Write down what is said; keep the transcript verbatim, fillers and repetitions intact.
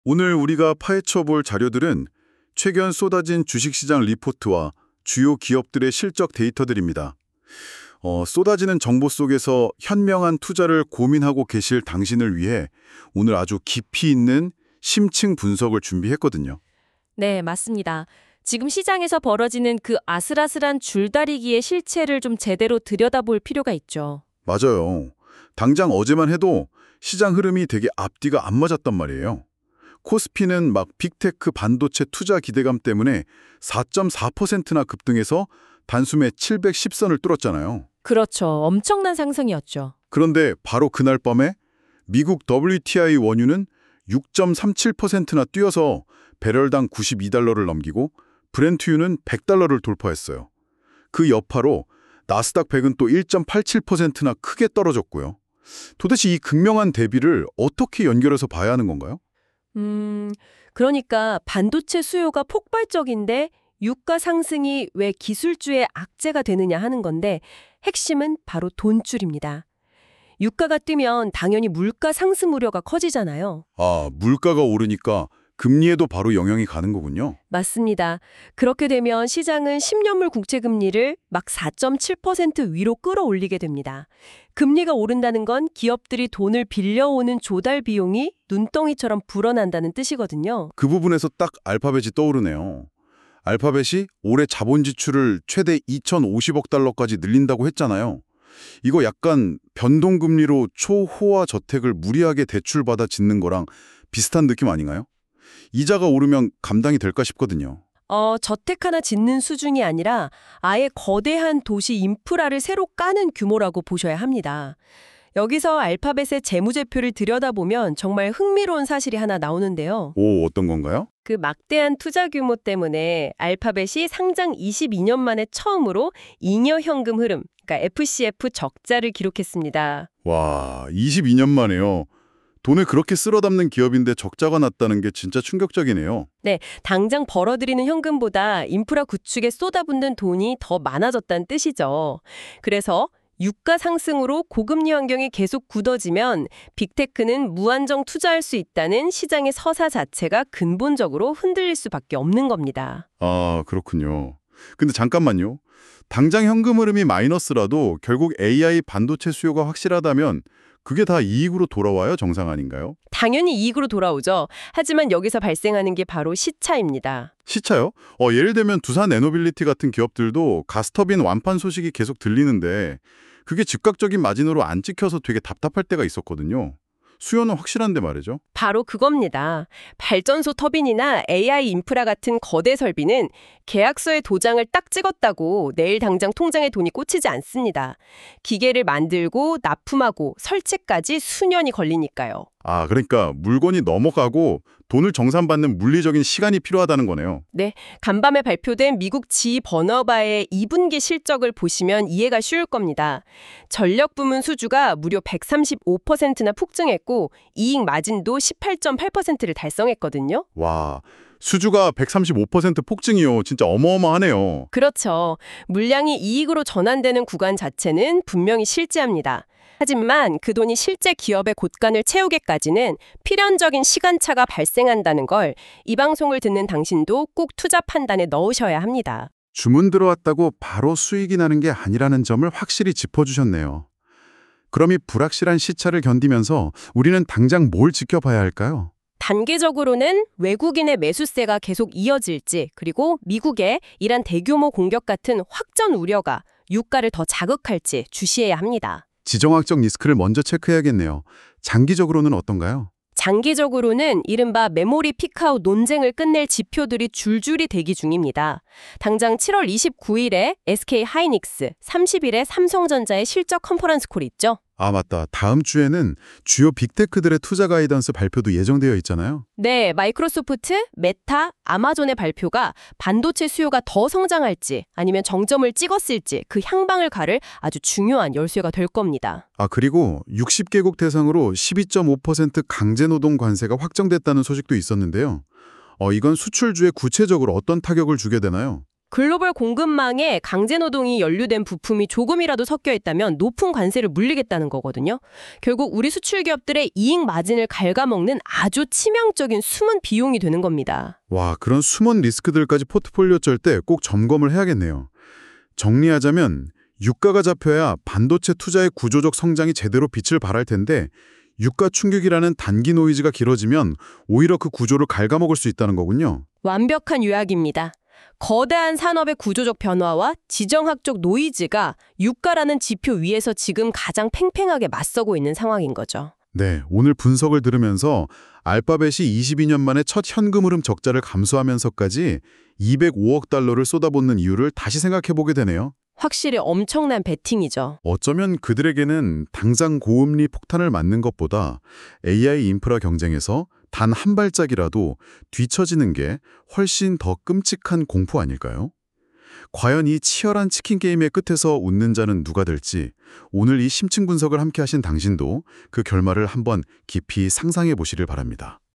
오늘 우리가 파헤쳐 볼 자료들은 최근 쏟아진 주식시장 리포트와 주요 기업들의 실적 데이터들입니다. 어, 쏟아지는 정보 속에서 현명한 투자를 고민하고 계실 당신을 위해 오늘 아주 깊이 있는 심층 분석을 준비했거든요. 네, 맞습니다. 지금 시장에서 벌어지는 그 아슬아슬한 줄다리기의 실체를 좀 제대로 들여다볼 필요가 있죠. 맞아요. 당장 어제만 해도 시장 흐름이 되게 앞뒤가 안 맞았단 말이에요. 코스피는 막 빅테크 반도체 투자 기대감 때문에 사 점 사 퍼센트나 급등해서 단숨에 칠백십 선을 뚫었잖아요. 그렇죠. 엄청난 상승이었죠. 그런데 바로 그날 밤에 미국 더블유티아이 원유는 육 점 삼칠 퍼센트나 뛰어서 배럴당 구십이 달러를 넘기고 브렌트유는 백 달러를 돌파했어요. 그 여파로 나스닥 백은 또 일 점 팔칠 퍼센트나 크게 떨어졌고요. 도대체 이 극명한 대비를 어떻게 연결해서 봐야 하는 건가요? 음, 그러니까 반도체 수요가 폭발적인데 유가 상승이 왜 기술주의 악재가 되느냐 하는 건데 핵심은 바로 돈줄입니다. 유가가 뛰면 당연히 물가 상승 우려가 커지잖아요. 아, 물가가 오르니까 금리에도 바로 영향이 가는 거군요. 맞습니다. 그렇게 되면 시장은 십 년물 국채 금리를 막 사 점 칠 퍼센트 위로 끌어올리게 됩니다. 금리가 오른다는 건 기업들이 돈을 빌려오는 조달 비용이 눈덩이처럼 불어난다는 뜻이거든요. 그 부분에서 딱 알파벳이 떠오르네요. 알파벳이 올해 자본 지출을 최대 이천오십억 달러까지 늘린다고 했잖아요. 이거 약간 변동금리로 초호화 저택을 무리하게 대출받아 짓는 거랑 비슷한 느낌 아닌가요? 이자가 오르면 감당이 될까 싶거든요. 어, 저택 하나 짓는 수준이 아니라 아예 거대한 도시 인프라를 새로 까는 규모라고 보셔야 합니다. 여기서 알파벳의 재무제표를 들여다보면 정말 흥미로운 사실이 하나 나오는데요. 오, 어떤 건가요? 그 막대한 투자 규모 때문에 알파벳이 상장 이십이 년 만에 처음으로 잉여 현금 흐름, 그러니까 에프씨에프 적자를 기록했습니다. 와, 이십이 년 만에요. 돈을 그렇게 쓸어 담는 기업인데 적자가 났다는 게 진짜 충격적이네요. 네, 당장 벌어들이는 현금보다 인프라 구축에 쏟아붓는 돈이 더 많아졌다는 뜻이죠. 그래서 유가 상승으로 고금리 환경이 계속 굳어지면 빅테크는 무한정 투자할 수 있다는 시장의 서사 자체가 근본적으로 흔들릴 수밖에 없는 겁니다. 아, 그렇군요. 근데 잠깐만요. 당장 현금 흐름이 마이너스라도 결국 에이아이 반도체 수요가 확실하다면 그게 다 이익으로 돌아와요? 정상 아닌가요? 당연히 이익으로 돌아오죠. 하지만 여기서 발생하는 게 바로 시차입니다. 시차요? 어, 예를 들면 두산 에너빌리티 같은 기업들도 가스터빈 완판 소식이 계속 들리는데 그게 즉각적인 마진으로 안 찍혀서 되게 답답할 때가 있었거든요. 수요는 확실한데 말이죠. 바로 그겁니다. 발전소 터빈이나 에이아이 인프라 같은 거대 설비는 계약서에 도장을 딱 찍었다고 내일 당장 통장에 돈이 꽂히지 않습니다. 기계를 만들고 납품하고 설치까지 수년이 걸리니까요. 아, 그러니까 물건이 넘어가고 돈을 정산받는 물리적인 시간이 필요하다는 거네요. 네, 간밤에 발표된 미국 지 버너바의 이 분기 실적을 보시면 이해가 쉬울 겁니다. 전력 부문 수주가 무려 백삼십오 퍼센트나 폭증했고 이익 마진도 십팔 점 팔 퍼센트를 달성했거든요. 와, 수주가 백삼십오 퍼센트 폭증이요. 진짜 어마어마하네요. 그렇죠. 물량이 이익으로 전환되는 구간 자체는 분명히 실제합니다. 하지만 그 돈이 실제 기업의 곳간을 채우기까지는 필연적인 시간차가 발생한다는 걸 이 방송을 듣는 당신도 꼭 투자 판단에 넣으셔야 합니다. 주문 들어왔다고 바로 수익이 나는 게 아니라는 점을 확실히 짚어주셨네요. 그럼 이 불확실한 시차를 견디면서 우리는 당장 뭘 지켜봐야 할까요? 단계적으로는 외국인의 매수세가 계속 이어질지, 그리고 미국의 이란 대규모 공격 같은 확전 우려가 유가를 더 자극할지 주시해야 합니다. 지정학적 리스크를 먼저 체크해야겠네요. 장기적으로는 어떤가요? 장기적으로는 이른바 메모리 픽아웃 논쟁을 끝낼 지표들이 줄줄이 대기 중입니다. 당장 칠월 이십구일에 에스케이하이닉스, 삼십일에 삼성전자의 실적 컨퍼런스 콜이 있죠. 아, 맞다. 다음 주에는 주요 빅테크들의 투자 가이던스 발표도 예정되어 있잖아요. 네, 마이크로소프트, 메타, 아마존의 발표가 반도체 수요가 더 성장할지 아니면 정점을 찍었을지 그 향방을 가를 아주 중요한 열쇠가 될 겁니다. 아, 그리고 육십 개국 대상으로 십이 점 오 퍼센트 강제노동 관세가 확정됐다는 소식도 있었는데요. 어, 이건 수출주에 구체적으로 어떤 타격을 주게 되나요? 글로벌 공급망에 강제노동이 연루된 부품이 조금이라도 섞여 있다면 높은 관세를 물리겠다는 거거든요. 결국 우리 수출 기업들의 이익 마진을 갉아먹는 아주 치명적인 숨은 비용이 되는 겁니다. 와, 그런 숨은 리스크들까지 포트폴리오 짤 때 꼭 점검을 해야겠네요. 정리하자면 유가가 잡혀야 반도체 투자의 구조적 성장이 제대로 빛을 발할 텐데 유가 충격이라는 단기 노이즈가 길어지면 오히려 그 구조를 갉아먹을 수 있다는 거군요. 완벽한 요약입니다. 거대한 산업의 구조적 변화와 지정학적 노이즈가 유가라는 지표 위에서 지금 가장 팽팽하게 맞서고 있는 상황인 거죠. 네, 오늘 분석을 들으면서 알파벳이 이십이 년 만에 첫 현금 흐름 적자를 감수하면서까지 이백오억 달러를 쏟아붓는 이유를 다시 생각해보게 되네요. 확실히 엄청난 베팅이죠. 어쩌면 그들에게는 당장 고금리 폭탄을 맞는 것보다 에이아이 인프라 경쟁에서 단 한 발짝이라도 뒤처지는 게 훨씬 더 끔찍한 공포 아닐까요? 과연 이 치열한 치킨 게임의 끝에서 웃는 자는 누가 될지 오늘 이 심층 분석을 함께 하신 당신도 그 결말을 한번 깊이 상상해 보시길 바랍니다.